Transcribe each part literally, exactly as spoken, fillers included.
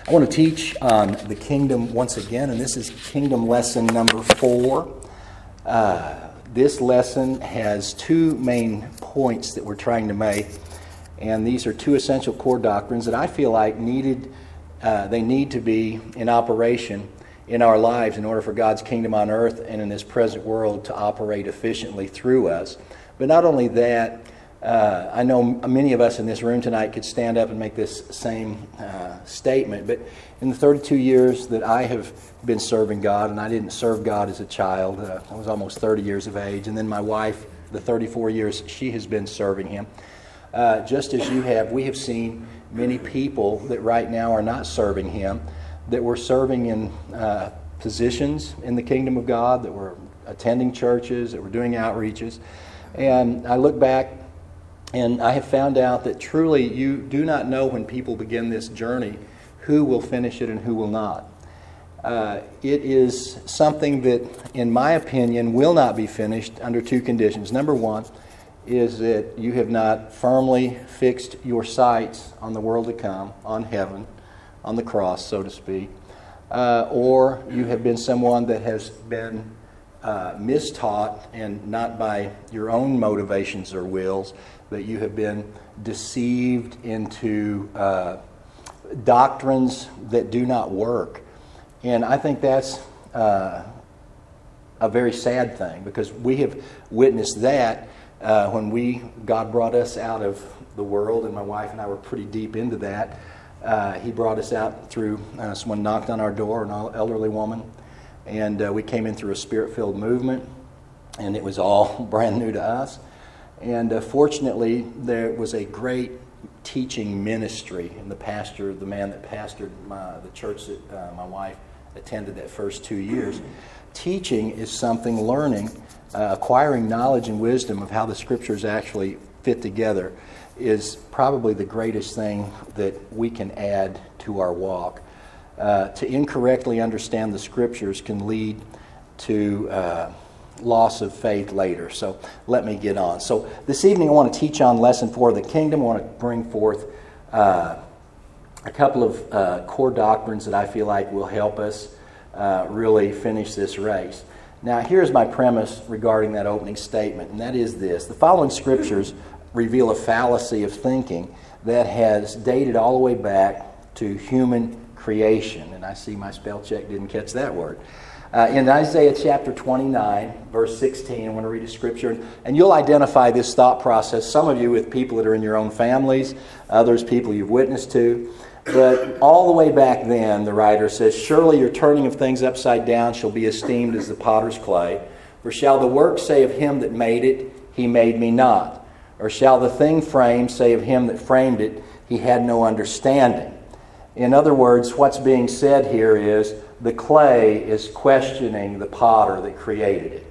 I want to teach on the kingdom once again, and this is kingdom lesson number four. Uh, this lesson has two main points that we're trying to make, and these are two essential core doctrines that I feel like needed, uh, they need to be in operation in our lives in order for God's kingdom on earth and in this present world to operate efficiently through us. But not only that, Uh, I know many of us in this room tonight could stand up and make this same uh, statement, but in the thirty-two years that I have been serving God, and I didn't serve God as a child, uh, I was almost thirty years of age, and then my wife, the thirty-four years she has been serving Him, uh, just as you have, we have seen many people that right now are not serving Him, that were serving in uh, positions in the kingdom of God, that were attending churches, that were doing outreaches, and I look back and I have found out that truly you do not know when people begin this journey who will finish it and who will not. Uh, it is something that, in my opinion, will not be finished under two conditions. Number one is that you have not firmly fixed your sights on the world to come, on heaven, on the cross, so to speak, uh, or you have been someone that has been uh, mistaught, and not by your own motivations or wills, that you have been deceived into uh, doctrines that do not work. And I think that's uh, a very sad thing, because we have witnessed that uh, when we God brought us out of the world, and my wife and I were pretty deep into that. Uh, he brought us out through, uh, someone knocked on our door, an elderly woman, and uh, we came in through a spirit-filled movement, and it was all brand new to us. And uh, fortunately, there was a great teaching ministry, and the pastor, the man that pastored my, the church that uh, my wife attended that first two years. Teaching is something, learning, uh, acquiring knowledge and wisdom of how the Scriptures actually fit together is probably the greatest thing that we can add to our walk. Uh, to incorrectly understand the Scriptures can lead to Uh, loss of faith later. So let me get on. So this evening I want to teach on lesson four of the kingdom. I want to bring forth uh, a couple of uh, core doctrines that I feel like will help us uh, really finish this race. Now here's my premise regarding that opening statement, and that is this. The following scriptures reveal a fallacy of thinking that has dated all the way back to human creation. And I see my spell check didn't catch that word. Uh, in Isaiah chapter twenty-nine, verse sixteen, I want to read a scripture, and you'll identify this thought process, some of you with people that are in your own families, others people you've witnessed to. But all the way back then, the writer says, "Surely your turning of things upside down shall be esteemed as the potter's clay. For shall the work say of him that made it, he made me not? Or shall the thing framed say of him that framed it, he had no understanding?" In other words, what's being said here is, the clay is questioning the potter that created it.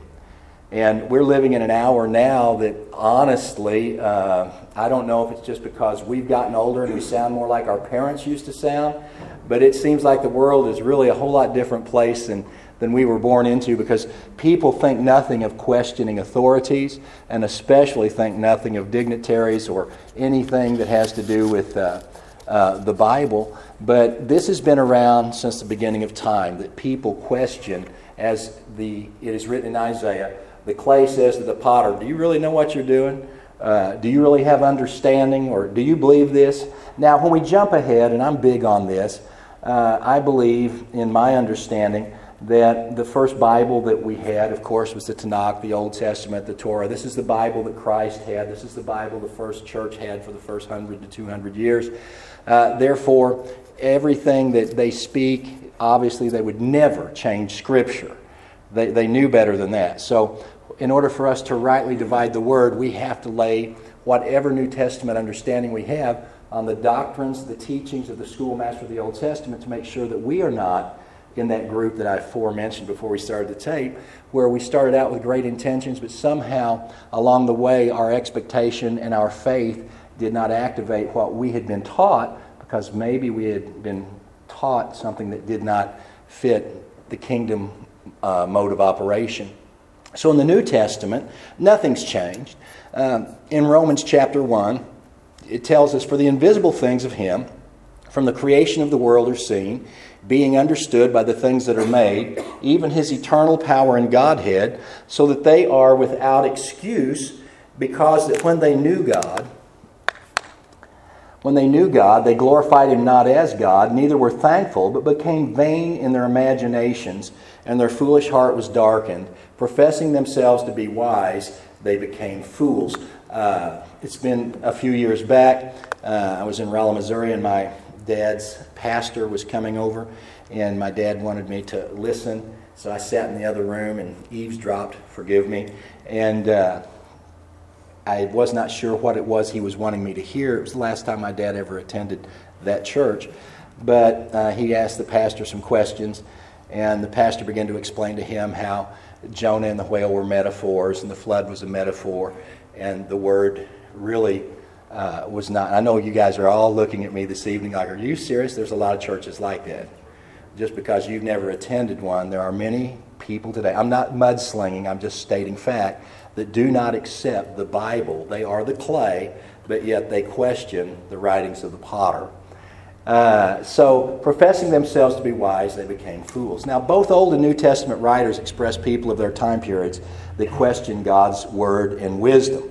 And we're living in an hour now that honestly, uh, I don't know if it's just because we've gotten older and we sound more like our parents used to sound, but it seems like the world is really a whole lot different place than, than we were born into, because people think nothing of questioning authorities, and especially think nothing of dignitaries or anything that has to do with uh, uh, the Bible. But this has been around since the beginning of time, that people question, as the it is written in Isaiah, the clay says to the potter, "Do you really know what you're doing? Uh, do you really have understanding, or do you believe this?" Now, when we jump ahead, and I'm big on this, uh, I believe, in my understanding, that the first Bible that we had, of course, was the Tanakh, the Old Testament, the Torah. This is the Bible that Christ had. This is the Bible the first church had for the first one hundred to two hundred years. Uh, therefore, everything that they speak, obviously they would never change Scripture. They, they knew better than that. So in order for us to rightly divide the Word, we have to lay whatever New Testament understanding we have on the doctrines, the teachings of the schoolmaster of the Old Testament, to make sure that we are not in that group that I aforementioned before we started the tape, where we started out with great intentions, but somehow along the way our expectation and our faith did not activate what we had been taught, because maybe we had been taught something that did not fit the kingdom uh, mode of operation. So in the New Testament, nothing's changed. Um, in Romans chapter one, it tells us, "For the invisible things of Him, from the creation of the world are seen, being understood by the things that are made, even his eternal power and Godhead, so that they are without excuse, because that when they knew God, when they knew God, they glorified him not as God, neither were thankful, but became vain in their imaginations, and their foolish heart was darkened. Professing themselves to be wise, they became fools. Uh, it's been a few years back. Uh, I was in Rolla, Missouri, and my dad's pastor was coming over, and my dad wanted me to listen. So I sat in the other room and eavesdropped, forgive me, and uh, I was not sure what it was he was wanting me to hear. It was the last time my dad ever attended that church. But uh, he asked the pastor some questions, and the pastor began to explain to him how Jonah and the whale were metaphors, and the flood was a metaphor, and the word really uh, was not. I know you guys are all looking at me this evening like, are you serious? There's a lot of churches like that. Just because you've never attended one, there are many people today. I'm not mudslinging, I'm just stating fact, that do not accept the Bible. They are the clay, but yet they question the writings of the potter. Uh, so, professing themselves to be wise, they became fools. Now, both Old and New Testament writers express people of their time periods that question God's word and wisdom.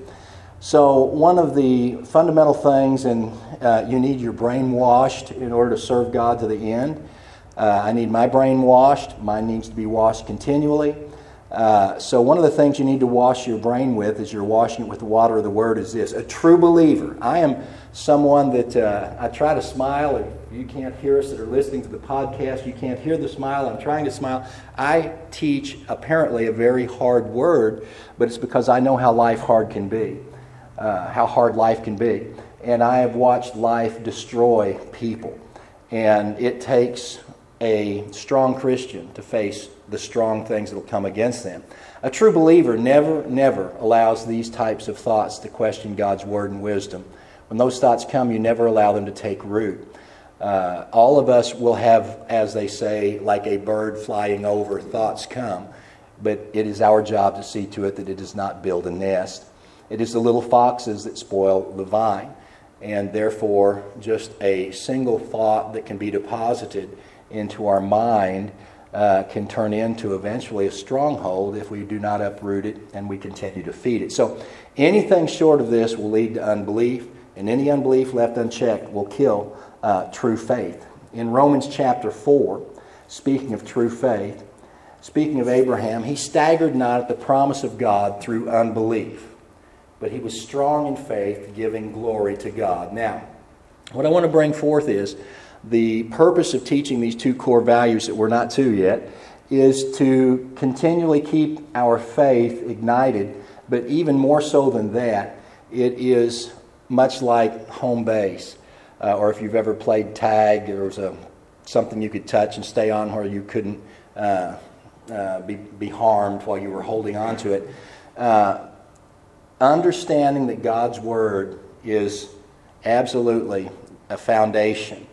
So, one of the fundamental things, and uh, you need your brain washed in order to serve God to the end. Uh, I need my brain washed. Mine needs to be washed continually. Uh, so one of the things you need to wash your brain with as you're washing it with the water of the Word is this. A true believer. I am someone that uh, I try to smile. If you can't hear us that are listening to the podcast, you can't hear the smile. I'm trying to smile. I teach apparently a very hard word, but it's because I know how life hard can be, uh, how hard life can be. And I have watched life destroy people. And it takes a strong Christian to face the strong things that will come against them. A true believer never, never allows these types of thoughts to question God's word and wisdom. When those thoughts come, you never allow them to take root. Uh, all of us will have, as they say, like a bird flying over, thoughts come. But it is our job to see to it that it does not build a nest. It is the little foxes that spoil the vine. And therefore, just a single thought that can be deposited into our mind uh, can turn into eventually a stronghold if we do not uproot it and we continue to feed it. So anything short of this will lead to unbelief, and any unbelief left unchecked will kill uh, true faith. In Romans chapter four, speaking of true faith, speaking of Abraham, he staggered not at the promise of God through unbelief, but he was strong in faith, giving glory to God. Now, what I want to bring forth is the purpose of teaching these two core values that we're not to yet is to continually keep our faith ignited, but even more so than that, it is much like home base. Uh, or if you've ever played tag, there was a something you could touch and stay on where you couldn't uh, uh, be, be harmed while you were holding on to it. Uh, understanding that God's Word is absolutely a foundation.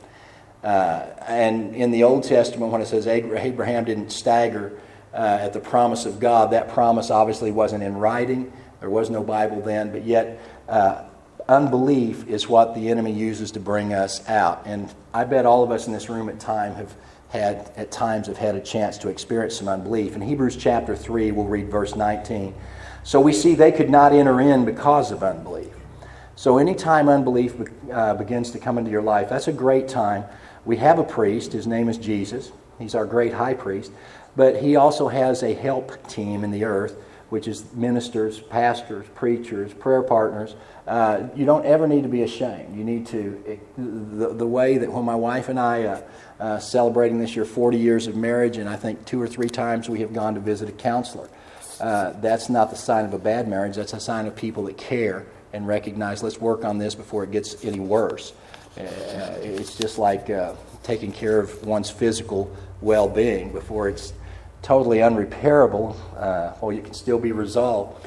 Uh, and in the Old Testament, when it says Abraham didn't stagger uh, at the promise of God, that promise obviously wasn't in writing. There was no Bible then, but yet uh, unbelief is what the enemy uses to bring us out. And I bet all of us in this room at time have had at times have had a chance to experience some unbelief. In Hebrews chapter three, we'll read verse nineteen. So we see they could not enter in because of unbelief. So anytime unbelief uh, begins to come into your life, that's a great time. We have a priest. His name is Jesus. He's our great high priest. But he also has a help team in the earth, which is ministers, pastors, preachers, prayer partners. Uh, you don't ever need to be ashamed. You need to, the, the way that when my wife and I uh, uh, celebrating this year forty years of marriage, and I think two or three times we have gone to visit a counselor. Uh, that's not the sign of a bad marriage. That's a sign of people that care and recognize, let's work on this before it gets any worse. Uh, it's just like uh, taking care of one's physical well-being before it's totally unrepairable, uh, or it can still be resolved.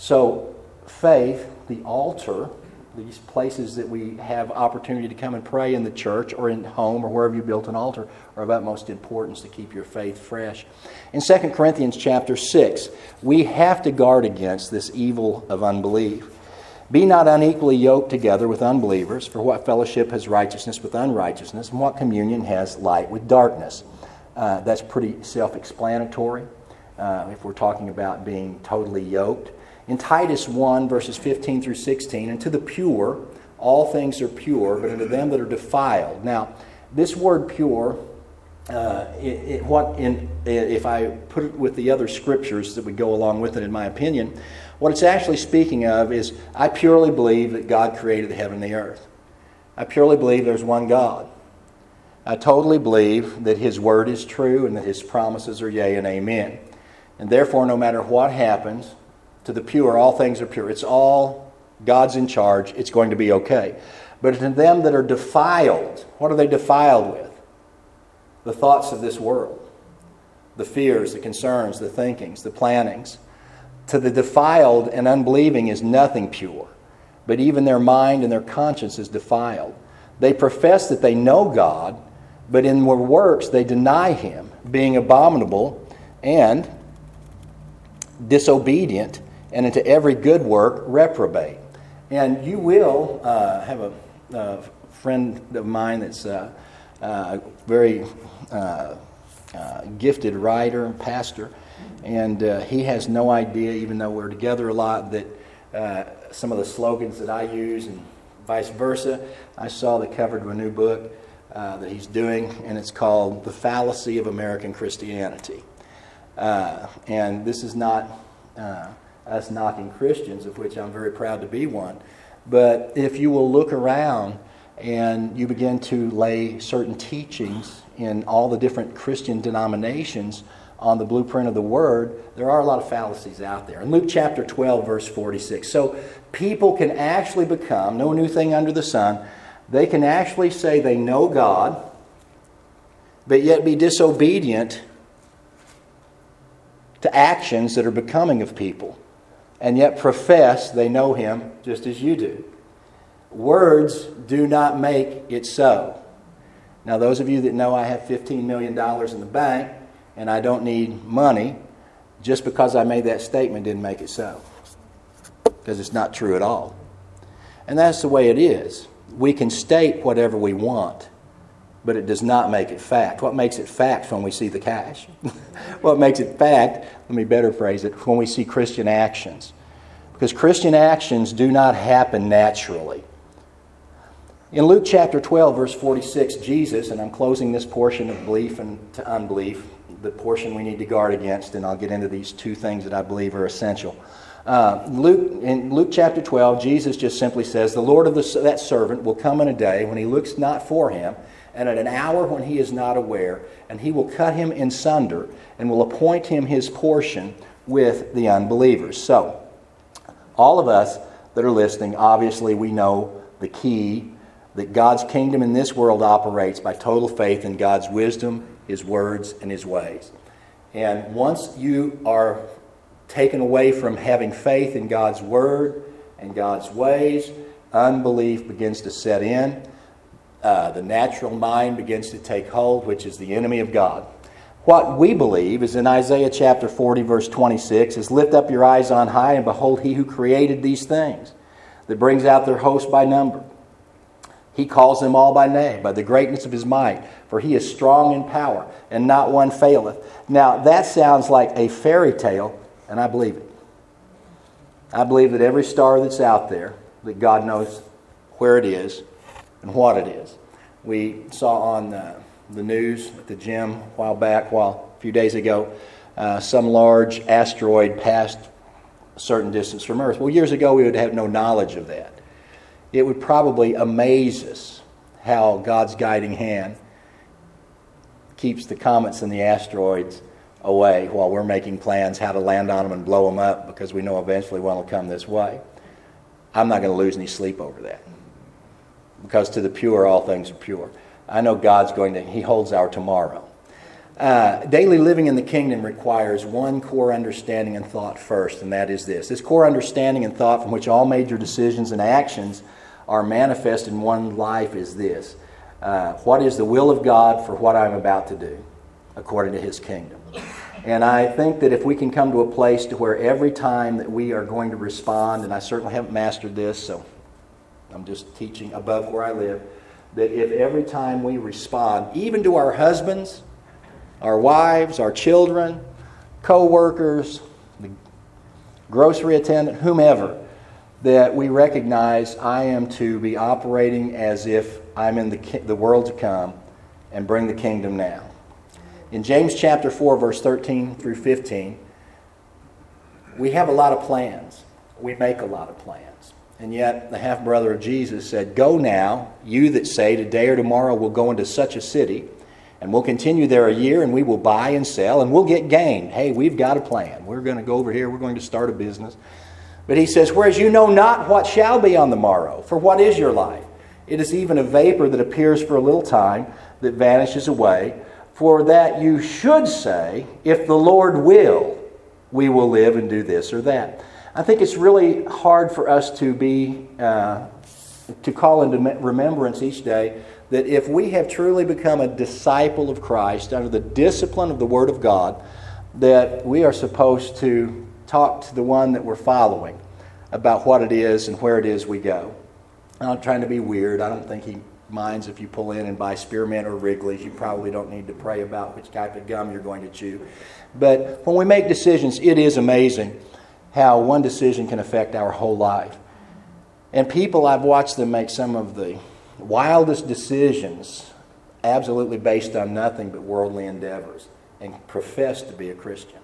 So faith, the altar, these places that we have opportunity to come and pray in the church or in home or wherever you built an altar, are of utmost importance to keep your faith fresh. In Second Corinthians chapter six, we have to guard against this evil of unbelief. Be not unequally yoked together with unbelievers, for what fellowship has righteousness with unrighteousness, and what communion has light with darkness? Uh, that's pretty self-explanatory uh, if we're talking about being totally yoked. In Titus one, verses fifteen through sixteen, and to the pure, all things are pure, but unto them that are defiled. Now, this word pure, uh, it, it, what in if I put it with the other scriptures that would go along with it, in my opinion, what it's actually speaking of is, I purely believe that God created the heaven and the earth. I purely believe there's one God. I totally believe that His word is true and that His promises are yea and amen. And therefore, no matter what happens, to the pure, all things are pure. It's all God's in charge. It's going to be okay. But to them that are defiled, what are they defiled with? The thoughts of this world. The fears, the concerns, the thinkings, the plannings. To the defiled and unbelieving is nothing pure. But even their mind and their conscience is defiled. They profess that they know God, but in their works they deny Him, being abominable and disobedient, and into every good work reprobate. And you will uh, have a, a friend of mine that's a uh, uh, very uh, uh, gifted writer and pastor, and uh, he has no idea, even though we're together a lot, that uh, some of the slogans that I use and vice versa. I saw the cover of a new book uh, that he's doing, and it's called The Fallacy of American Christianity. Uh, and this is not uh, us knocking Christians, of which I'm very proud to be one. But if you will look around and you begin to lay certain teachings in all the different Christian denominations on the blueprint of the Word, there are a lot of fallacies out there. In Luke chapter twelve, verse forty-six. So people can actually become, no new thing under the sun, they can actually say they know God, but yet be disobedient to actions that are becoming of people, and yet profess they know Him just as you do. Words do not make it so. Now, those of you that know I have fifteen million dollars in the bank and I don't need money, just because I made that statement didn't make it so. Because it's not true at all. And that's the way it is. We can state whatever we want, but it does not make it fact. What makes it fact when we see the cash? What makes it fact, let me better phrase it, when we see Christian actions. Because Christian actions do not happen naturally. In Luke chapter twelve, verse forty-six, Jesus, and I'm closing this portion of belief and to unbelief, the portion we need to guard against, and I'll get into these two things that I believe are essential. Uh, Luke in Luke chapter twelve, Jesus just simply says, the Lord of the, that servant will come in a day when he looks not for him, and at an hour when he is not aware, and he will cut him in sunder, and will appoint him his portion with the unbelievers. So, all of us that are listening, obviously we know the key, that God's kingdom in this world operates by total faith in God's wisdom, His words, and His ways. And once you are taken away from having faith in God's word and God's ways, unbelief begins to set in. Uh, the natural mind begins to take hold, which is the enemy of God. What we believe is in Isaiah chapter forty, verse twenty-six, is lift up your eyes on high and behold He who created these things, that brings out their host by number. He calls them all by name, by the greatness of His might, for He is strong in power, and not one faileth. Now, that sounds like a fairy tale, and I believe it. I believe that every star that's out there, that God knows where it is and what it is. We saw on the, the news at the gym a while back, while a few days ago, uh, some large asteroid passed a certain distance from Earth. Well, years ago we would have no knowledge of that. It would probably amaze us how God's guiding hand keeps the comets and the asteroids away while we're making plans how to land on them and blow them up, because we know eventually one will come this way. I'm not going to lose any sleep over that, because to the pure all things are pure. I know God's going to, He holds our tomorrow. Uh, daily living in the kingdom requires one core understanding and thought first, and that is this. This core understanding and thought from which all major decisions and actions are manifest in one life is this. Uh, what is the will of God for what I'm about to do according to His kingdom? And I think that if we can come to a place to where every time that we are going to respond, and I certainly haven't mastered this, so I'm just teaching above where I live, that if every time we respond, even to our husbands, our wives, our children, co-workers, the grocery attendant, whomever, that we recognize I am to be operating as if I'm in the, the world to come and bring the kingdom now. In James chapter four, verse thirteen through fifteen, we have a lot of plans. We make a lot of plans. And yet the half-brother of Jesus said, "Go now, you that say, today or tomorrow we'll go into such a city, and we'll continue there a year, and we will buy and sell, and we'll get gain." Hey, we've got a plan. We're going to go over here. We're going to start a business. But he says, "Whereas you know not what shall be on the morrow, for what is your life? It is even a vapor that appears for a little time, that vanishes away. For that you should say, if the Lord will, we will live and do this or that." I think it's really hard for us to be, uh, to call into remembrance each day that if we have truly become a disciple of Christ under the discipline of the Word of God, that we are supposed to talk to the one that we're following about what it is and where it is we go. I'm not trying to be weird. I don't think he minds if you pull in and buy Spearmint or Wrigley's. You probably don't need to pray about which type of gum you're going to chew. But when we make decisions, it is amazing how one decision can affect our whole life. And people, I've watched them make some of the wildest decisions absolutely based on nothing but worldly endeavors and profess to be a Christian.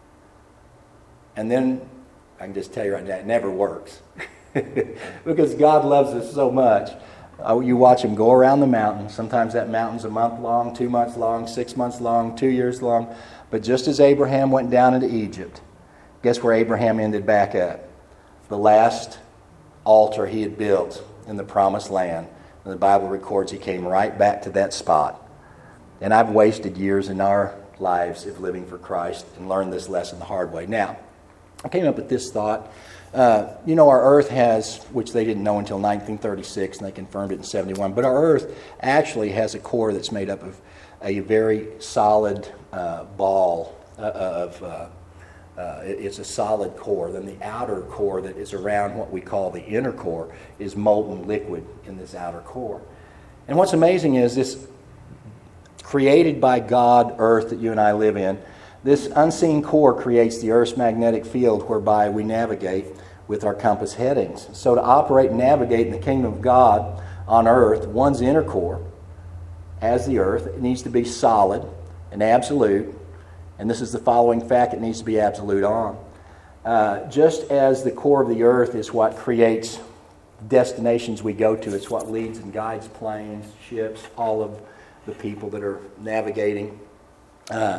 And then, I can just tell you right now, it never works. Because God loves us so much. Uh, you watch him go around the mountain. Sometimes that mountain's a month long, two months long, six months long, two years long. But just as Abraham went down into Egypt, guess where Abraham ended back up? The last altar he had built in the promised land. And the Bible records he came right back to that spot. And I've wasted years in our lives of living for Christ and learned this lesson the hard way. Now, I came up with this thought. Uh, you know, our earth has, which they didn't know until nineteen thirty-six, and they confirmed it in seventy-one, but our earth actually has a core that's made up of a very solid uh, ball uh, of, uh, uh, it's a solid core. Then the outer core that is around what we call the inner core is molten liquid in this outer core. And what's amazing is this created by God earth that you and I live in, this unseen core creates the Earth's magnetic field whereby we navigate with our compass headings. So to operate and navigate in the kingdom of God on earth, one's inner core, as the earth, it needs to be solid and absolute. And this is the following fact it needs to be absolute on. Uh, just as the core of the earth is what creates destinations we go to, it's what leads and guides planes, ships, all of the people that are navigating. Uh,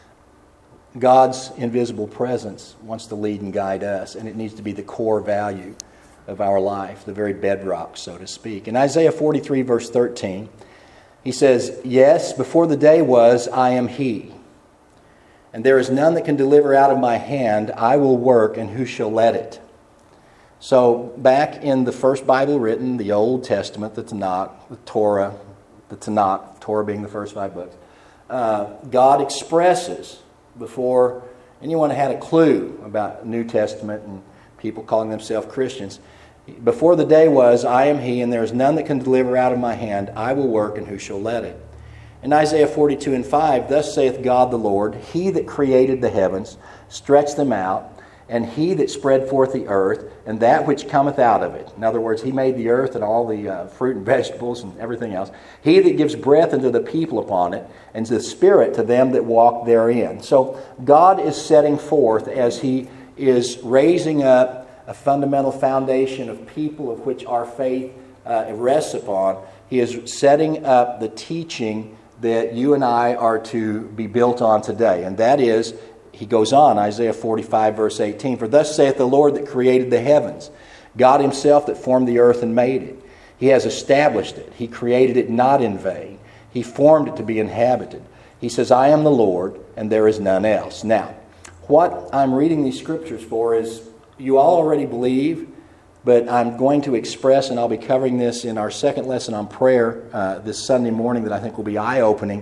God's invisible presence wants to lead and guide us, and it needs to be the core value of our life, the very bedrock, so to speak. In Isaiah forty-three, verse thirteen, he says, "Yes, before the day was, I am He. And there is none that can deliver out of my hand. I will work, and who shall let it?" So back in the first Bible written, the Old Testament, the Tanakh, the Torah, the Tanakh, Torah being the first five books, uh, God expresses before anyone had a clue about New Testament and people calling themselves Christians, before the day was, I am He, and there is none that can deliver out of my hand. I will work, and who shall let it? In Isaiah forty-two and five, "Thus saith God the Lord, He that created the heavens, stretched them out, and He that spread forth the earth, and that which cometh out of it." In other words, He made the earth and all the uh, fruit and vegetables and everything else. "He that gives breath unto the people upon it, and the spirit to them that walk therein." So God is setting forth, as He is raising up a fundamental foundation of people of which our faith uh, rests upon, He is setting up the teaching that you and I are to be built on today. And that is, he goes on, Isaiah forty-five, verse eighteen, "For thus saith the Lord that created the heavens, God Himself that formed the earth and made it. He has established it. He created it not in vain. He formed it to be inhabited. He says, I am the Lord, and there is none else." Now, what I'm reading these scriptures for is, you all already believe, but I'm going to express, and I'll be covering this in our second lesson on prayer uh, this Sunday morning that I think will be eye-opening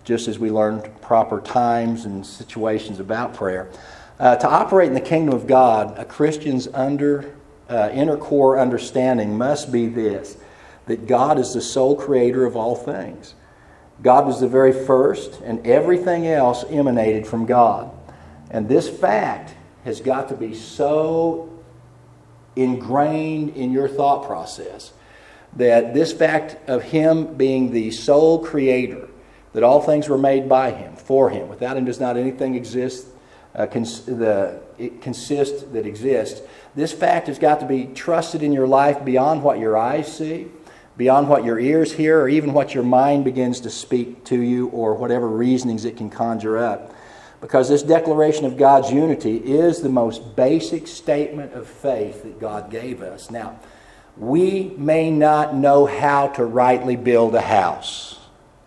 just as we learned proper times and situations about prayer. Uh, to operate in the kingdom of God, a Christian's under, uh, inner core understanding must be this, that God is the sole creator of all things. God was the very first, and everything else emanated from God. And this fact has got to be so ingrained in your thought process that this fact of Him being the sole creator, that all things were made by Him, for Him. Without Him does not anything exist, uh, cons- the, it consist that exists. This fact has got to be trusted in your life beyond what your eyes see, beyond what your ears hear, or even what your mind begins to speak to you, or whatever reasonings it can conjure up. Because this declaration of God's unity is the most basic statement of faith that God gave us. Now, we may not know how to rightly build a house.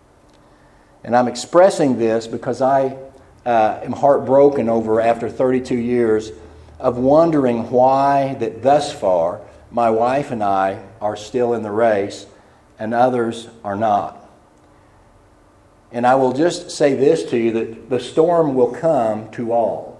And I'm expressing this because I uh, am heartbroken over, after thirty-two years, of wondering why that thus far my wife and I are still in the race and others are not. And I will just say this to you, that the storm will come to all.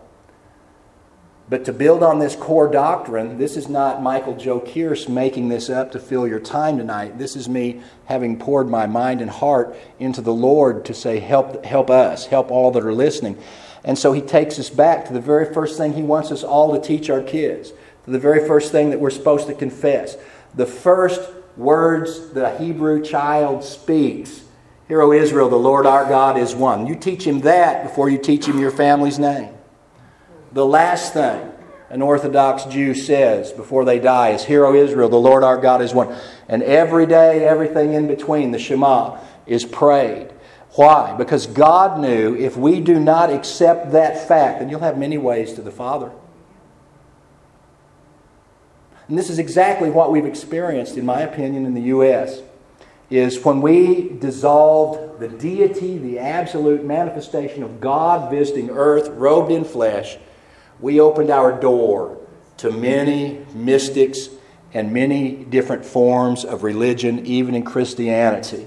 But to build on this core doctrine, this is not Michael Joe Kearse making this up to fill your time tonight. This is me having poured my mind and heart into the Lord to say, help, help us, help all that are listening. And so He takes us back to the very first thing He wants us all to teach our kids, to the very first thing that we're supposed to confess. The first words the Hebrew child speaks. Hear, O Israel, the Lord our God is one. You teach him that before you teach him your family's name. The last thing an Orthodox Jew says before they die is, Hear, O Israel, the Lord our God is one. And every day, everything in between, the Shema, is prayed. Why? Because God knew if we do not accept that fact, then you'll have many ways to the Father. And this is exactly what we've experienced, in my opinion, in the U S, is when we dissolved the deity, the absolute manifestation of God visiting earth, robed in flesh, we opened our door to many mystics and many different forms of religion, even in Christianity.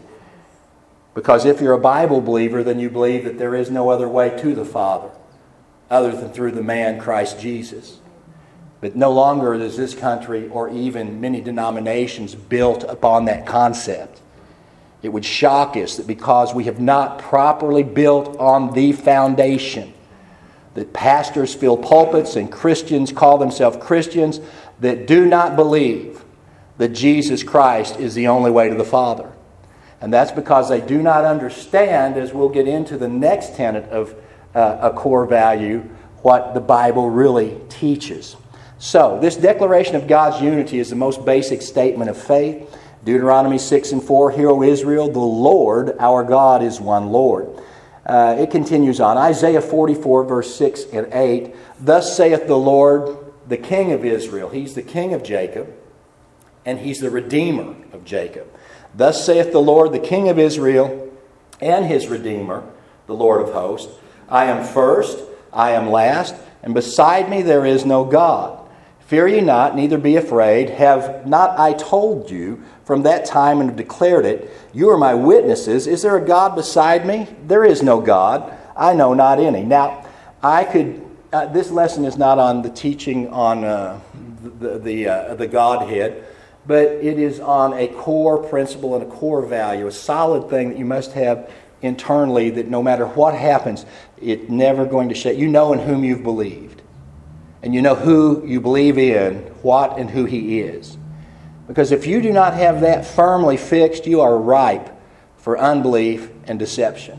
Because if you're a Bible believer, then you believe that there is no other way to the Father other than through the man Christ Jesus. But no longer is this country, or even many denominations, built upon that concept. It would shock us that because we have not properly built on the foundation, that pastors fill pulpits and Christians call themselves Christians that do not believe that Jesus Christ is the only way to the Father. And that's because they do not understand, as we'll get into the next tenet of uh, a core value, what the Bible really teaches. So, this declaration of God's unity is the most basic statement of faith. Deuteronomy six and four, Hear, O Israel, the Lord our God is one Lord. Uh, it continues on. Isaiah forty-four, verse six and eight, Thus saith the Lord, the King of Israel. He's the King of Jacob, and He's the Redeemer of Jacob. Thus saith the Lord, the King of Israel, and His Redeemer, the Lord of hosts, I am first, I am last, and beside me there is no God. Fear ye not, neither be afraid. Have not I told you from that time and have declared it? You are my witnesses. Is there a God beside me? There is no God. I know not any. Now, I could. Uh, this lesson is not on the teaching on uh, the the, uh, the Godhead, but it is on a core principle and a core value, a solid thing that you must have internally. That no matter what happens, it's never going to shake. You know in whom you've believed. And you know who you believe in, what and who He is. Because if you do not have that firmly fixed, you are ripe for unbelief and deception.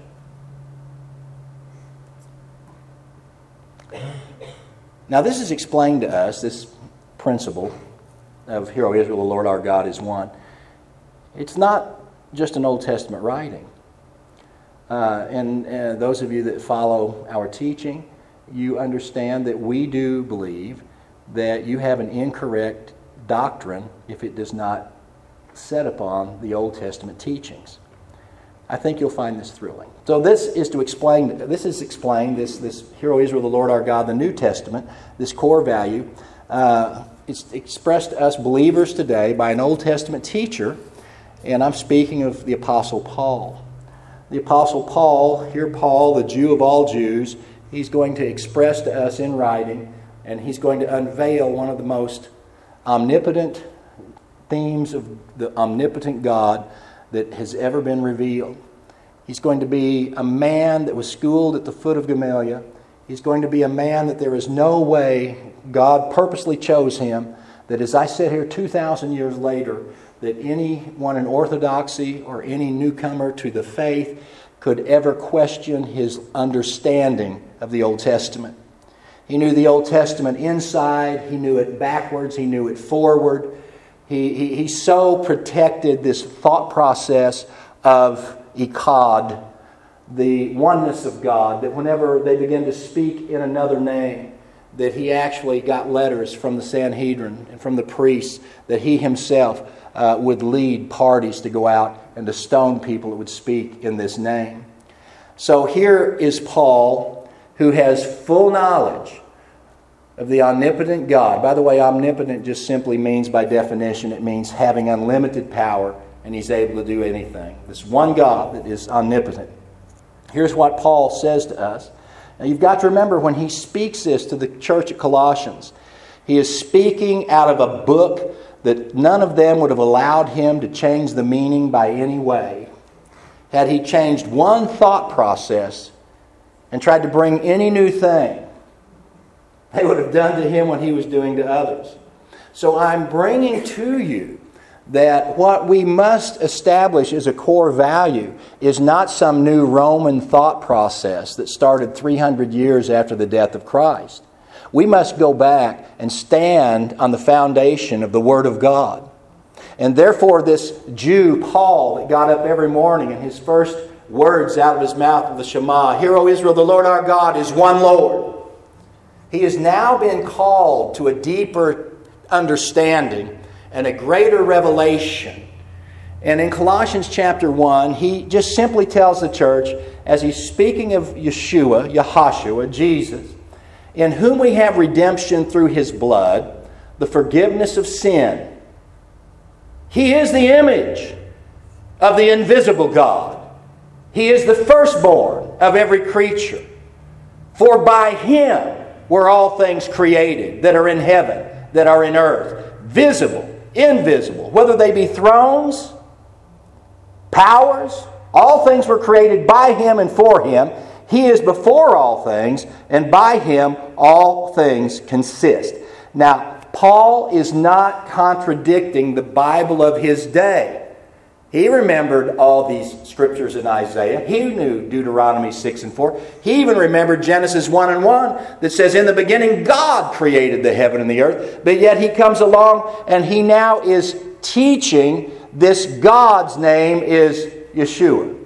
Now this is explained to us, this principle of Hear, O Israel, the Lord our God is one. It's not just an Old Testament writing. Uh, and uh, those of you that follow our teaching, you understand that we do believe that you have an incorrect doctrine if it does not set upon the Old Testament teachings. I think you'll find this thrilling. So this is to explain, this is explained, this, this Hear, O Israel, the Lord our God, the New Testament, this core value, uh, it's expressed to us believers today by an Old Testament teacher, and I'm speaking of the Apostle Paul. the Apostle Paul, here Paul, the Jew of all Jews, he's going to express to us in writing, and he's going to unveil one of the most omnipotent themes of the omnipotent God that has ever been revealed. He's going to be a man that was schooled at the foot of Gamaliel. He's going to be a man that there is no way God purposely chose him, that as I sit here two thousand years later, that anyone in orthodoxy or any newcomer to the faith could ever question his understanding of the Old Testament. He knew the Old Testament inside, he knew it backwards, he knew it forward. He, he, he so protected this thought process of Echad, the oneness of God, that whenever they began to speak in another name, that he actually got letters from the Sanhedrin and from the priests that he himself uh, would lead parties to go out and to stone people that would speak in this name. So here is Paul, who has full knowledge of the omnipotent God. By the way, omnipotent just simply means, by definition, it means having unlimited power, and he's able to do anything. This one God that is omnipotent. Here's what Paul says to us. Now you've got to remember, when he speaks this to the church at Colossians, he is speaking out of a book that none of them would have allowed him to change the meaning by any way. Had he changed one thought process and tried to bring any new thing, they would have done to him what he was doing to others. So I'm bringing to you that what we must establish as a core value is not some new Roman thought process that started three hundred years after the death of Christ. We must go back and stand on the foundation of the Word of God. And therefore this Jew, Paul, that got up every morning and his first words out of his mouth of the Shema, "Hear, O Israel, the Lord our God is one Lord." He has now been called to a deeper understanding and a greater revelation. And in Colossians chapter one, he just simply tells the church, as he's speaking of Yeshua, Yahashua, Jesus, in whom we have redemption through his blood, the forgiveness of sin. He is the image of the invisible God. He is the firstborn of every creature. For by him were all things created that are in heaven, that are in earth, visible, invisible, whether they be thrones, powers, all things were created by him and for him. He is before all things, and by him all things consist. Now, Paul is not contradicting the Bible of his day. He remembered all these scriptures in Isaiah. He knew Deuteronomy six and four. He even remembered Genesis one and one that says, "In the beginning God created the heaven and the earth." But yet he comes along and he now is teaching this God's name is Yeshua.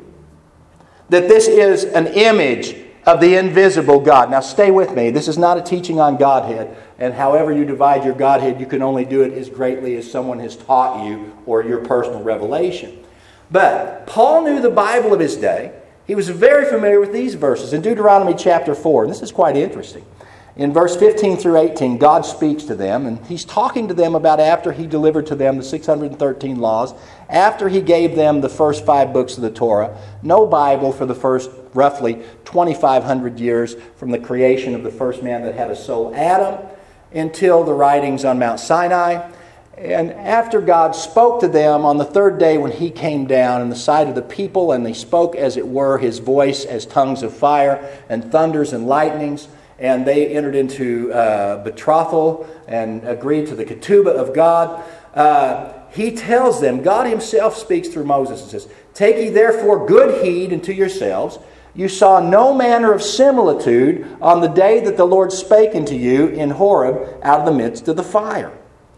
That this is an image of the invisible God. Now stay with me. This is not a teaching on Godhead. And however you divide your Godhead, you can only do it as greatly as someone has taught you or your personal revelation. But Paul knew the Bible of his day. He was very familiar with these verses. In Deuteronomy chapter four, and this is quite interesting. In verse fifteen through eighteen, God speaks to them, and he's talking to them about after he delivered to them the six hundred thirteen laws, after he gave them the first five books of the Torah, no Bible for the first roughly twenty-five hundred years from the creation of the first man that had a soul, Adam, until the writings on Mount Sinai. And after God spoke to them on the third day when he came down in the sight of the people, and he spoke as it were his voice as tongues of fire and thunders and lightnings, and they entered into uh, betrothal and agreed to the ketubah of God. Uh, he tells them, God himself speaks through Moses and says, "Take ye therefore good heed unto yourselves. You saw no manner of similitude on the day that the Lord spake unto you in Horeb out of the midst of the fire.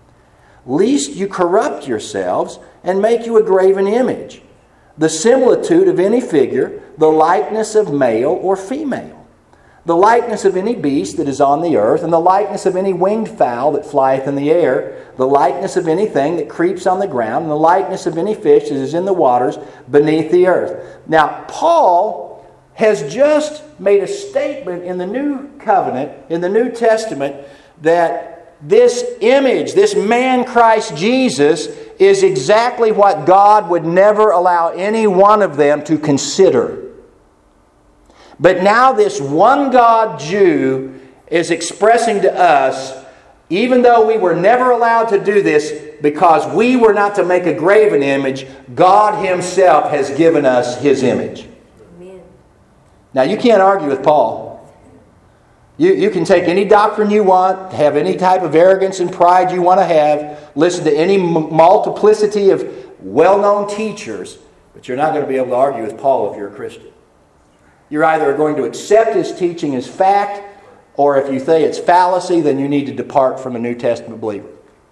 Lest you corrupt yourselves and make you a graven image, the similitude of any figure, the likeness of male or female, the likeness of any beast that is on the earth, and the likeness of any winged fowl that flieth in the air, the likeness of anything that creeps on the ground, and the likeness of any fish that is in the waters beneath the earth." Now, Paul has just made a statement in the New Covenant, in the New Testament, that this image, this man Christ Jesus, is exactly what God would never allow any one of them to consider. But now this one God Jew is expressing to us, even though we were never allowed to do this because we were not to make a graven image, God Himself has given us His image. Amen. Now you can't argue with Paul. You, you can take any doctrine you want, have any type of arrogance and pride you want to have, listen to any m- multiplicity of well-known teachers, but you're not going to be able to argue with Paul if you're a Christian. You're either going to accept his teaching as fact, or if you say it's fallacy, then you need to depart from a New Testament believer.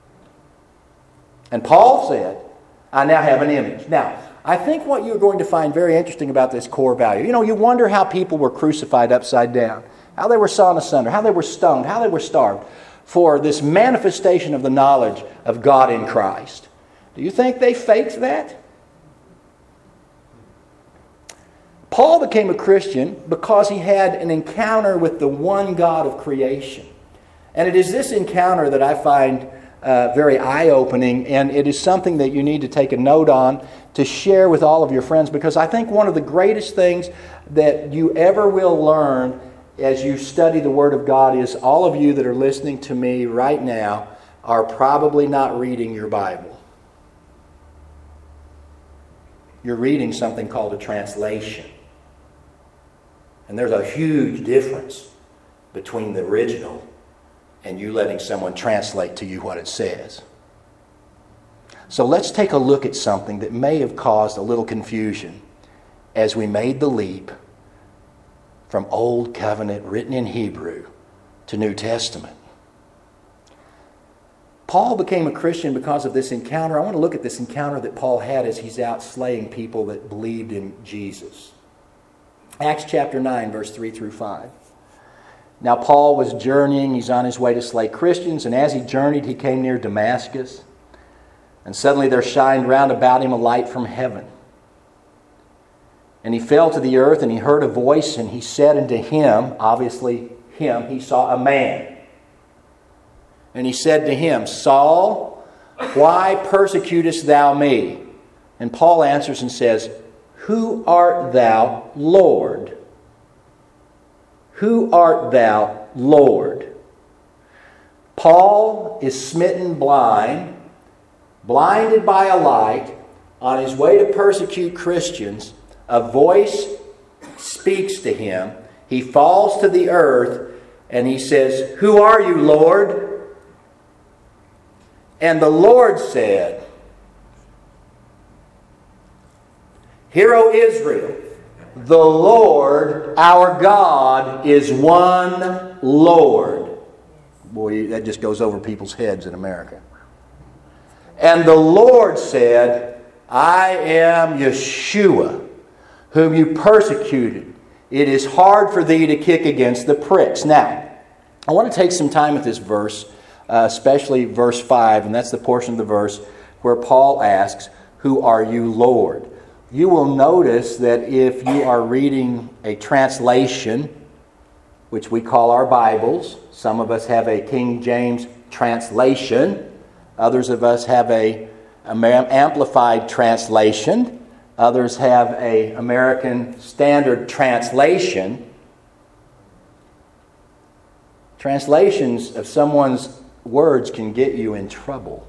And Paul said, I now have an image. Now, I think what you're going to find very interesting about this core value, you know, you wonder how people were crucified upside down, how they were sawn asunder, how they were stoned, how they were starved for this manifestation of the knowledge of God in Christ. Do you think they faked that? Paul became a Christian because he had an encounter with the one God of creation. And it is this encounter that I find uh, very eye-opening, and it is something that you need to take a note on to share with all of your friends, because I think one of the greatest things that you ever will learn as you study the Word of God is all of you that are listening to me right now are probably not reading your Bible. You're reading something called a translation. And there's a huge difference between the original and you letting someone translate to you what it says. So let's take a look at something that may have caused a little confusion as we made the leap from Old Covenant written in Hebrew to New Testament. Paul became a Christian because of this encounter. I want to look at this encounter that Paul had as he's out slaying people that believed in Jesus. Acts chapter nine, verse three through five. Now Paul was journeying. He's on his way to slay Christians. And as he journeyed, he came near Damascus. And suddenly there shined round about him a light from heaven. And he fell to the earth, and he heard a voice, and he said unto him, obviously him, he saw a man. And he said to him, Saul, why persecutest thou me? And Paul answers and says, Who art thou, Lord? Who art thou, Lord? Paul is smitten blind, blinded by a light, on his way to persecute Christians. A voice speaks to him. He falls to the earth, and he says, Who are you, Lord? And the Lord said, Hear, O Israel, the Lord our God is one Lord. Boy, that just goes over people's heads in America. And the Lord said, I am Yeshua, whom you persecuted. It is hard for thee to kick against the pricks. Now, I want to take some time with this verse, uh, especially verse five, and that's the portion of the verse where Paul asks, Who are you, Lord? You will notice that if you are reading a translation, which we call our Bibles, some of us have a King James translation, others of us have a amplified translation, others have a American Standard Translation. Translations of someone's words can get you in trouble.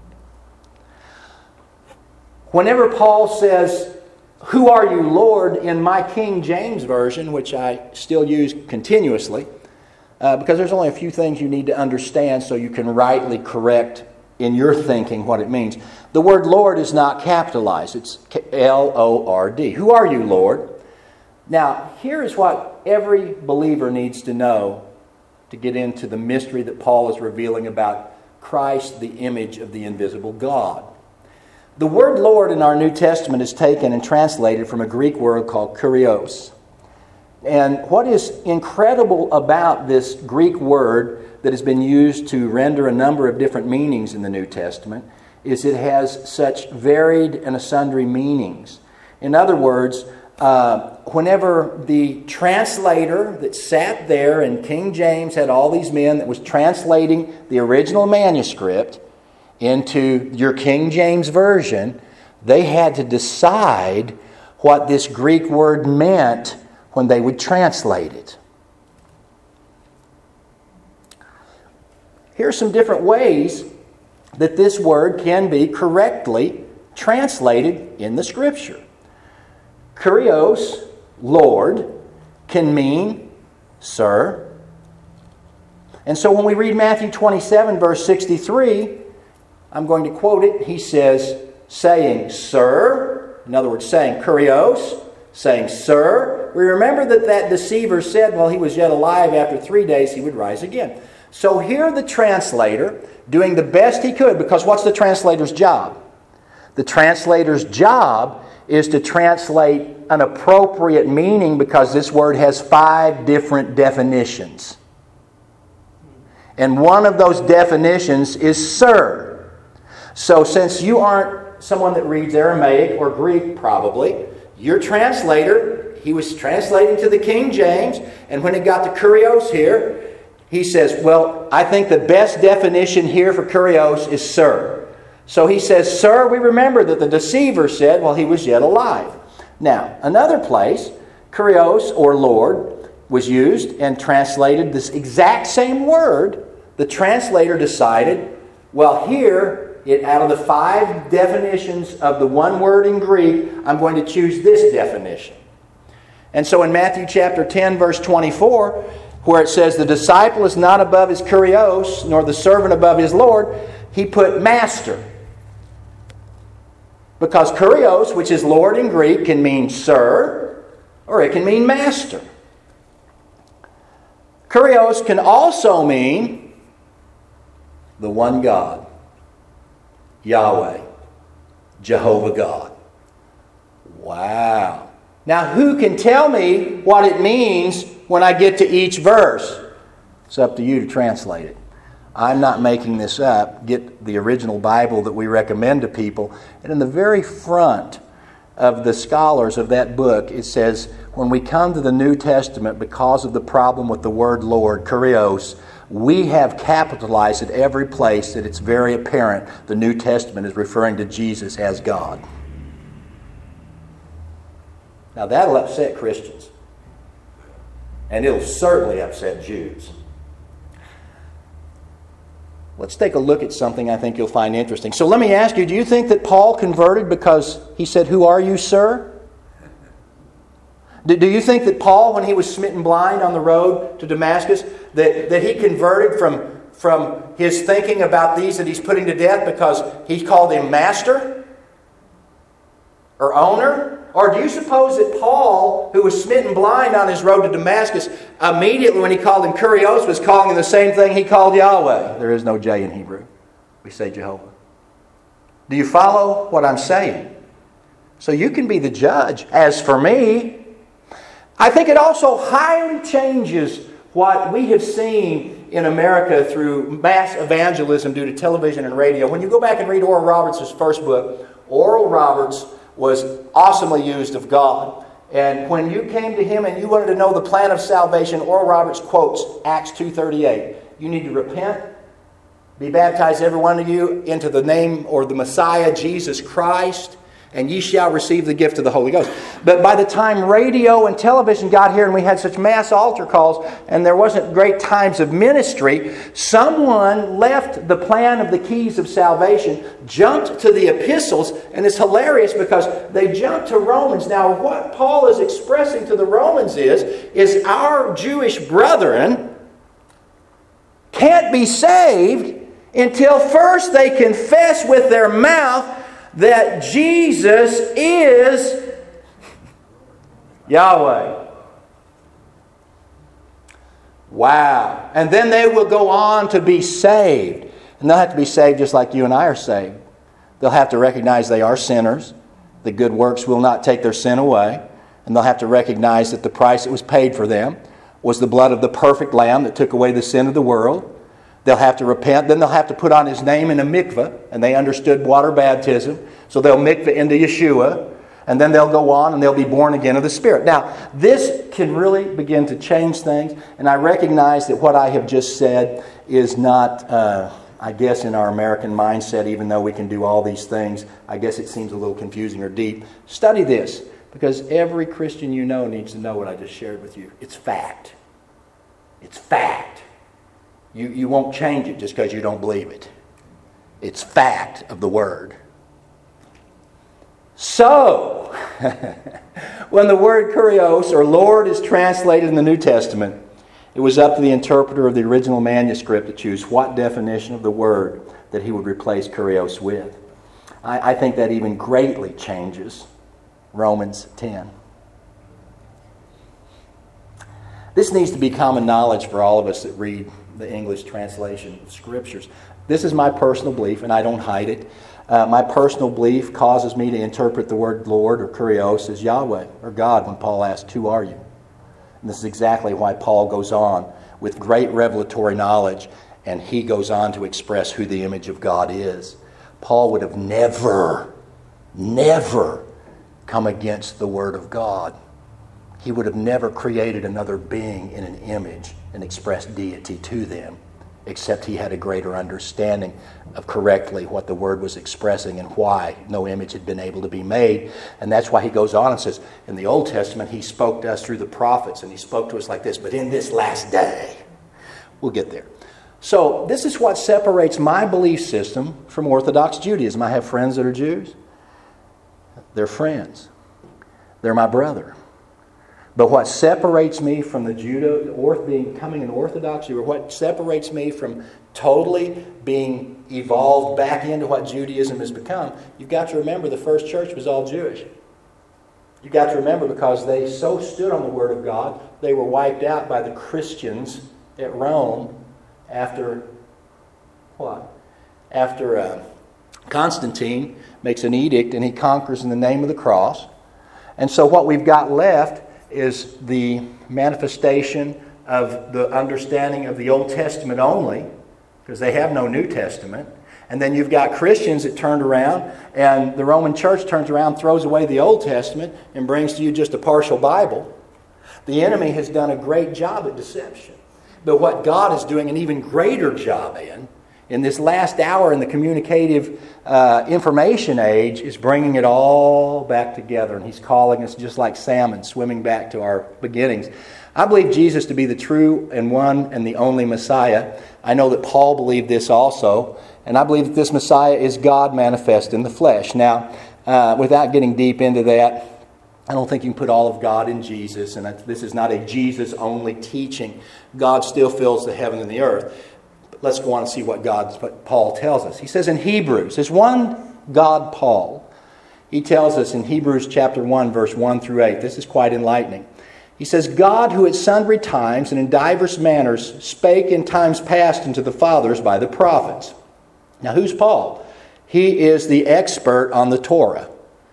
Whenever Paul says, Who are you, Lord, in my King James Version, which I still use continuously, uh, because there's only a few things you need to understand so you can rightly correct in your thinking what it means. The word Lord is not capitalized. It's L O R D. Who are you, Lord? Now, here is what every believer needs to know to get into the mystery that Paul is revealing about Christ, the image of the invisible God. The word Lord in our New Testament is taken and translated from a Greek word called kurios. And what is incredible about this Greek word that has been used to render a number of different meanings in the New Testament is it has such varied and sundry meanings. In other words, uh, whenever the translator that sat there, and King James had all these men that was translating the original manuscript, into your King James Version, they had to decide what this Greek word meant when they would translate it. Here are some different ways that this word can be correctly translated in the Scripture. Kurios, Lord, can mean sir. And so when we read Matthew twenty-seven, verse sixty-three, I'm going to quote it. He says, saying, sir, in other words, saying kurios, saying, sir. We remember that that deceiver said while he was yet alive, after three days he would rise again. So here the translator, doing the best he could, because what's the translator's job? The translator's job is to translate an appropriate meaning, because this word has five different definitions. And one of those definitions is sir. So since you aren't someone that reads Aramaic or Greek probably, your translator, he was translating to the King James, and when it got to kurios here, he says, well, I think the best definition here for kurios is sir. So he says, sir, we remember that the deceiver said while he was yet alive. Now, another place, kurios or Lord was used and translated this exact same word. The translator decided, well, here, it, out of the five definitions of the one word in Greek, I'm going to choose this definition. And so in Matthew chapter ten, verse twenty-four, where it says, the disciple is not above his kurios, nor the servant above his Lord, he put master. Because kurios, which is Lord in Greek, can mean sir, or it can mean master. Kurios can also mean the one God, Yahweh, Jehovah God. Wow. Now, who can tell me what it means when I get to each verse? It's up to you to translate it. I'm not making this up. Get the original Bible that we recommend to people. And in the very front of the scholars of that book, it says, when we come to the New Testament, because of the problem with the word Lord, kurios, we have capitalized at every place that it's very apparent the New Testament is referring to Jesus as God. Now that'll upset Christians. And it'll certainly upset Jews. Let's take a look at something I think you'll find interesting. So let me ask you, do you think that Paul converted because he said, who are you, sir? Do you think that Paul, when he was smitten blind on the road to Damascus, that, that he converted from, from his thinking about these that he's putting to death because he called him master or owner? Or do you suppose that Paul, who was smitten blind on his road to Damascus, immediately when he called him kurios, was calling him the same thing he called Yahweh? There is no J in Hebrew. We say Jehovah. Do you follow what I'm saying? So you can be the judge. As for me, I think it also highly changes what we have seen in America through mass evangelism due to television and radio. When you go back and read Oral Roberts' first book, Oral Roberts was awesomely used of God. And when you came to him and you wanted to know the plan of salvation, Oral Roberts quotes Acts two thirty-eight. You need to repent, be baptized, every one of you, into the name or the Messiah, Jesus Christ, and ye shall receive the gift of the Holy Ghost. But by the time radio and television got here and we had such mass altar calls and there wasn't great times of ministry, someone left the plan of the keys of salvation, jumped to the epistles, and it's hilarious because they jumped to Romans. Now what Paul is expressing to the Romans is, is our Jewish brethren can't be saved until first they confess with their mouth that Jesus is Yahweh. Wow. And then they will go on to be saved. And they'll have to be saved just like you and I are saved. They'll have to recognize they are sinners. The good works will not take their sin away. And they'll have to recognize that the price that was paid for them was the blood of the perfect Lamb that took away the sin of the world. They'll have to repent. Then they'll have to put on His name in a mikveh. And they understood water baptism. So they'll mikveh into Yeshua. And then they'll go on and they'll be born again of the Spirit. Now, this can really begin to change things. And I recognize that what I have just said is not uh, I guess in our American mindset, even though we can do all these things, I guess it seems a little confusing or deep. Study this, because every Christian you know needs to know what I just shared with you. It's fact. It's fact. You, you won't change it just because you don't believe it. It's fact of the Word. So, when the word kurios, or Lord, is translated in the New Testament, it was up to the interpreter of the original manuscript to choose what definition of the word that he would replace kurios with. I, I think that even greatly changes Romans ten. This needs to be common knowledge for all of us that read the English translation of Scriptures. This is my personal belief, and I don't hide it. Uh, my personal belief causes me to interpret the word Lord or kurios as Yahweh or God when Paul asks, "Who are you?" And this is exactly why Paul goes on with great revelatory knowledge, and he goes on to express who the image of God is. Paul would have never, never come against the Word of God. He would have never created another being in an image and expressed deity to them, except he had a greater understanding of correctly what the Word was expressing and why no image had been able to be made. And that's why he goes on and says, in the Old Testament, he spoke to us through the prophets, and he spoke to us like this, but in this last day, we'll get there. So this is what separates my belief system from Orthodox Judaism. I have friends that are Jews. They're friends. They're my brother. But what separates me from the Judah, or being coming an Orthodox Jew, or what separates me from totally being evolved back into what Judaism has become, you've got to remember the first church was all Jewish. You've got to remember because they so stood on the Word of God, they were wiped out by the Christians at Rome after what? After uh, Constantine makes an edict and he conquers in the name of the cross. And so what we've got left is the manifestation of the understanding of the Old Testament only, because they have no New Testament. And then you've got Christians that turned around, and the Roman Church turns around, throws away the Old Testament, and brings to you just a partial Bible. The enemy has done a great job at deception. But what God is doing an even greater job in, in this last hour in the communicative uh, information age, is bringing it all back together. And He's calling us just like salmon, swimming back to our beginnings. I believe Jesus to be the true and one and the only Messiah. I know that Paul believed this also. And I believe that this Messiah is God manifest in the flesh. Now, uh, without getting deep into that, I don't think you can put all of God in Jesus. And this is not a Jesus-only teaching. God still fills the heaven and the earth. Let's go on and see what God, what Paul tells us. He says in Hebrews, there's one God, Paul. He tells us in Hebrews chapter one, verse one through eight. This is quite enlightening. He says, God, who at sundry times and in divers manners spake in times past unto the fathers by the prophets. Now, who's Paul? He is the expert on the Torah.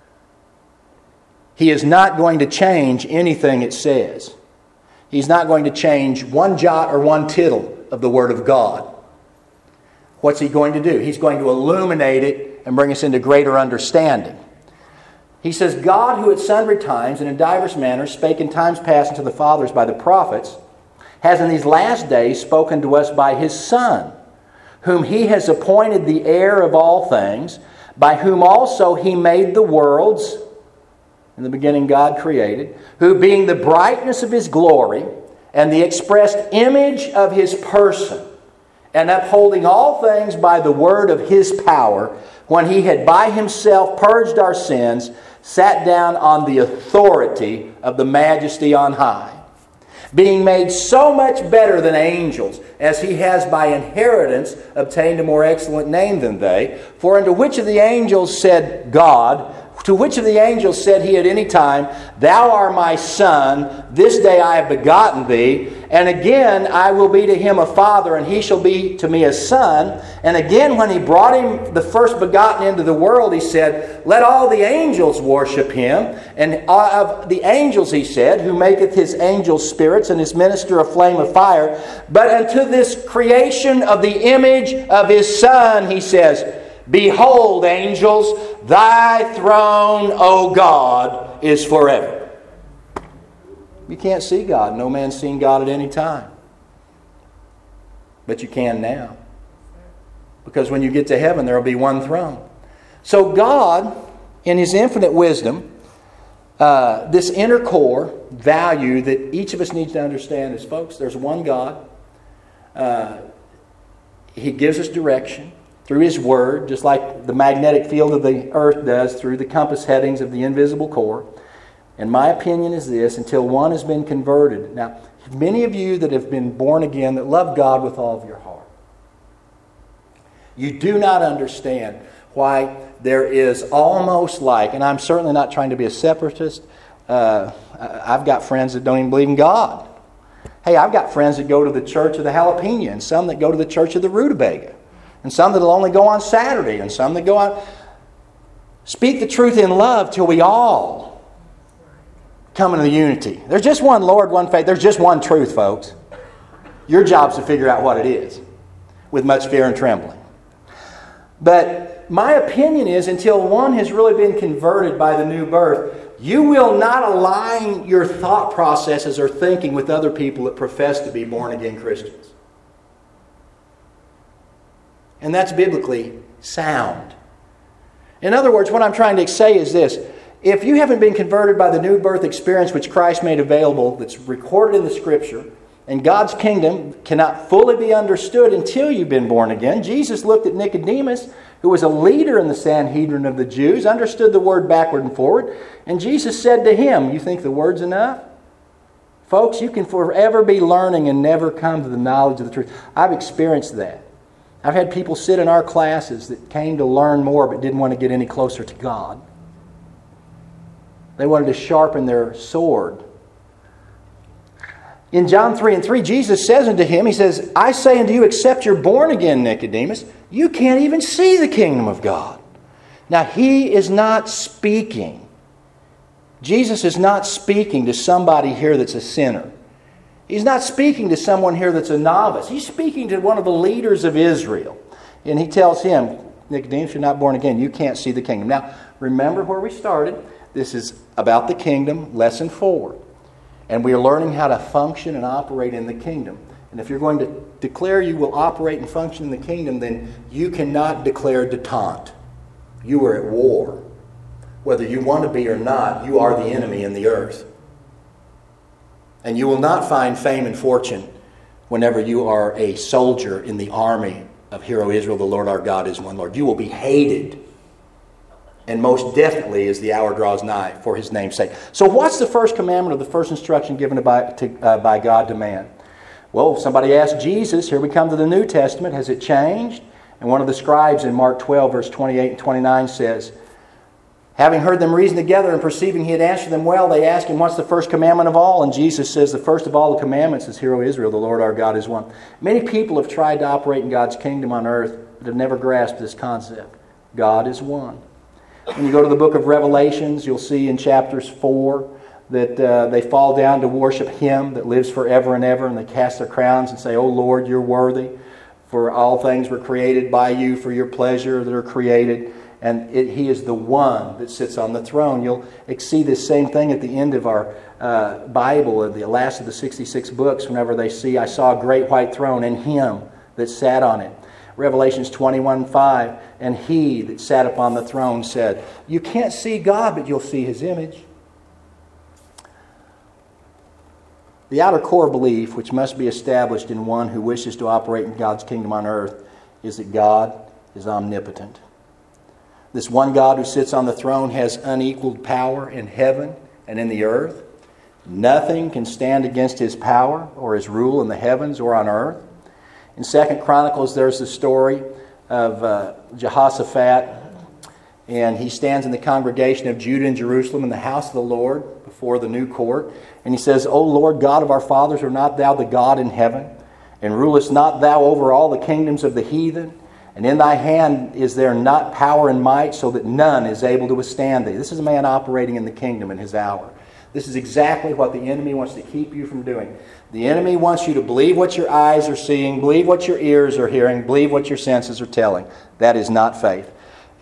He is not going to change anything it says. He's not going to change one jot or one tittle of the Word of God. What's he going to do? He's going to illuminate it and bring us into greater understanding. He says, God, who at sundry times and in divers manners spake in times past unto the fathers by the prophets, has in these last days spoken to us by His Son, whom He has appointed the heir of all things, by whom also He made the worlds. In the beginning God created, who being the brightness of His glory and the expressed image of His person, and upholding all things by the word of His power, when He had by Himself purged our sins, sat down on the authority of the majesty on high, being made so much better than angels, as He has by inheritance obtained a more excellent name than they. For unto which of the angels said God, to which of the angels said He at any time, Thou art my Son, this day I have begotten thee. And again I will be to him a father, and he shall be to me a son. And again when He brought him the first begotten into the world, He said, Let all the angels worship Him. And of the angels, He said, who maketh His angels spirits and His minister a flame of fire. But unto this creation of the image of His Son, He says, Behold, angels, Thy throne, O God, is forever. You can't see God. No man's seen God at any time. But you can now. Because when you get to heaven, there will be one throne. So God, in His infinite wisdom, uh, this inner core value that each of us needs to understand is, folks, there's one God. Uh, he gives us direction through His Word, just like the magnetic field of the earth does through the compass headings of the invisible core. And my opinion is this, until one has been converted. Now, many of you that have been born again, that love God with all of your heart, you do not understand why there is almost like, and I'm certainly not trying to be a separatist, uh, I've got friends that don't even believe in God. Hey, I've got friends that go to the church of the Jalapeno, and some that go to the church of the Rutabaga, and some that will only go on Saturday, and some that go on... Speak the truth in love till we all come into the unity. There's just one Lord, one faith. There's just one truth, folks. Your job is to figure out what it is with much fear and trembling. But my opinion is, until one has really been converted by the new birth, you will not align your thought processes or thinking with other people that profess to be born-again Christians. And that's biblically sound. In other words, what I'm trying to say is this. If you haven't been converted by the new birth experience which Christ made available, that's recorded in the Scripture, and God's kingdom cannot fully be understood until you've been born again. Jesus looked at Nicodemus, who was a leader in the Sanhedrin of the Jews, understood the word backward and forward, and Jesus said to him, you think the word's enough? Folks, you can forever be learning and never come to the knowledge of the truth. I've experienced that. I've had people sit in our classes that came to learn more but didn't want to get any closer to God. They wanted to sharpen their sword. In John three and three, Jesus says unto him, He says, I say unto you, except you're born again, Nicodemus, you can't even see the kingdom of God. Now, He is not speaking. Jesus is not speaking to somebody here that's a sinner. He's not speaking to someone here that's a novice. He's speaking to one of the leaders of Israel. And He tells him, Nicodemus, you're not born again. You can't see the kingdom. Now, remember where we started. This is about the kingdom, lesson four. And we are learning how to function and operate in the kingdom. And if you're going to declare you will operate and function in the kingdom, then you cannot declare detente. You are at war. Whether you want to be or not, you are the enemy in the earth. And you will not find fame and fortune whenever you are a soldier in the army of Hero Israel, the Lord our God is one Lord. You will be hated. And most definitely as the hour draws nigh for His name's sake. So what's the first commandment or the first instruction given by, to, uh, by God to man? Well, somebody asked Jesus, here we come to the New Testament, has it changed? And one of the scribes in Mark twelve, verse twenty-eight and twenty-nine says, having heard them reason together and perceiving He had answered them well, they asked Him, what's the first commandment of all? And Jesus says, the first of all the commandments is, Hear, O Israel, the Lord our God is one. Many people have tried to operate in God's kingdom on earth, but have never grasped this concept. God is one. When you go to the book of Revelations, you'll see in chapters four that uh, they fall down to worship Him that lives forever and ever, and they cast their crowns and say, O Lord, You're worthy, for all things were created by You for Your pleasure that are created. And it, He is the one that sits on the throne. You'll see this same thing at the end of our uh, Bible, at the last of the sixty-six books, whenever they see, I saw a great white throne and Him that sat on it. Revelations twenty-one five, and He that sat upon the throne said, you can't see God, but you'll see His image. The outer core belief, which must be established in one who wishes to operate in God's kingdom on earth, is that God is omnipotent. This one God who sits on the throne has unequaled power in heaven and in the earth. Nothing can stand against His power or His rule in the heavens or on earth. In Second Chronicles, there's the story of uh, Jehoshaphat, and he stands in the congregation of Judah and Jerusalem in the house of the Lord before the new court, and he says, O Lord God of our fathers, art not Thou the God in heaven? And rulest not Thou over all the kingdoms of the heathen? And in Thy hand is there not power and might, so that none is able to withstand Thee? This is a man operating in the kingdom in his hour. This is exactly what the enemy wants to keep you from doing. The enemy wants you to believe what your eyes are seeing, believe what your ears are hearing, believe what your senses are telling. That is not faith.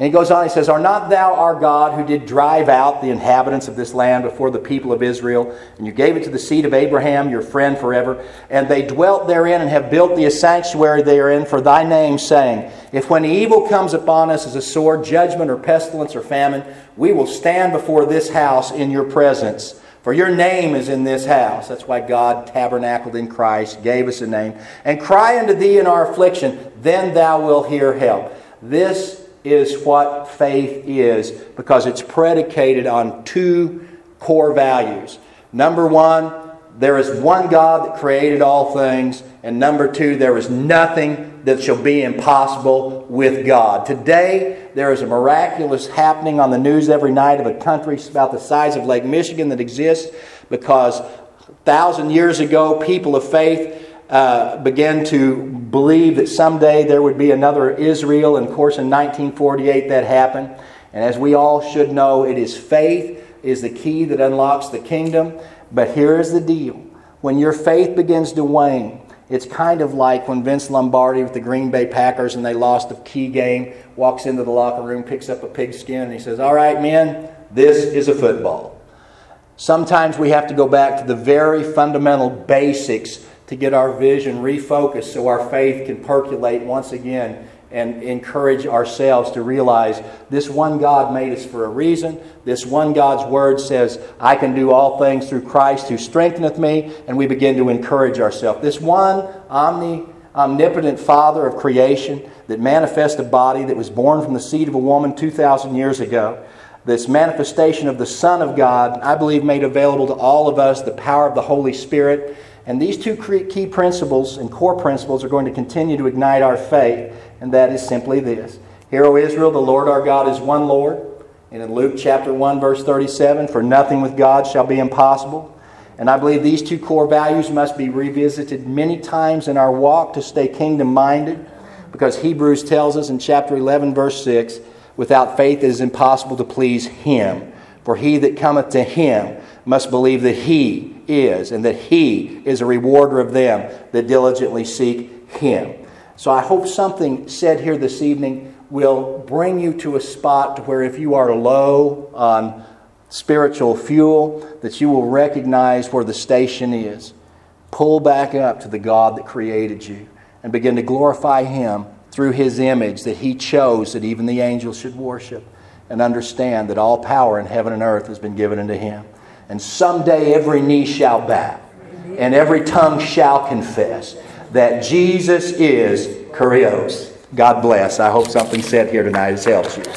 And he goes on, he says, Art not thou our God who did drive out the inhabitants of this land before the people of Israel? And you gave it to the seed of Abraham, your friend forever. And they dwelt therein and have built thee a sanctuary therein for thy name, saying, If when evil comes upon us as a sword, judgment or pestilence or famine, we will stand before this house in your presence. For your name is in this house. That's why God tabernacled in Christ, gave us a name. And cry unto thee in our affliction, then thou wilt hear help. This is what faith is, because it's predicated on two core values. Number one, there is one God that created all things. And number two, there is nothing that shall be impossible with God. Today, there is a miraculous happening on the news every night of a country about the size of Lake Michigan that exists because a thousand years ago, people of faith Uh, began to believe that someday there would be another Israel. And of course, in nineteen forty-eight that happened. And as we all should know, it is faith is the key that unlocks the kingdom. But here is the deal. When your faith begins to wane, it's kind of like when Vince Lombardi with the Green Bay Packers and they lost a key game, walks into the locker room, picks up a pigskin, and he says, All right, men, this is a football. Sometimes we have to go back to the very fundamental basics to get our vision refocused so our faith can percolate once again and encourage ourselves to realize this one God made us for a reason. This one God's Word says, I can do all things through Christ who strengtheneth me, and we begin to encourage ourselves. This one omni, omnipotent Father of creation that manifests a body that was born from the seed of a woman two thousand years ago, this manifestation of the Son of God, I believe made available to all of us the power of the Holy Spirit. And these two key principles and core principles are going to continue to ignite our faith. And that is simply this. Hear, O Israel, the Lord our God is one Lord. And in Luke chapter one, verse thirty-seven, For nothing with God shall be impossible. And I believe these two core values must be revisited many times in our walk to stay kingdom-minded. Because Hebrews tells us in chapter eleven, verse six, Without faith it is impossible to please Him. For he that cometh to Him must believe that He is, and that He is a rewarder of them that diligently seek Him. So I hope something said here this evening will bring you to a spot to where if you are low on spiritual fuel, that you will recognize where the station is. Pull back up to the God that created you and begin to glorify Him through His image that He chose that even the angels should worship, and understand that all power in heaven and earth has been given unto Him. And someday every knee shall bow and every tongue shall confess that Jesus is Kyrios. God bless. I hope something said here tonight has helped you.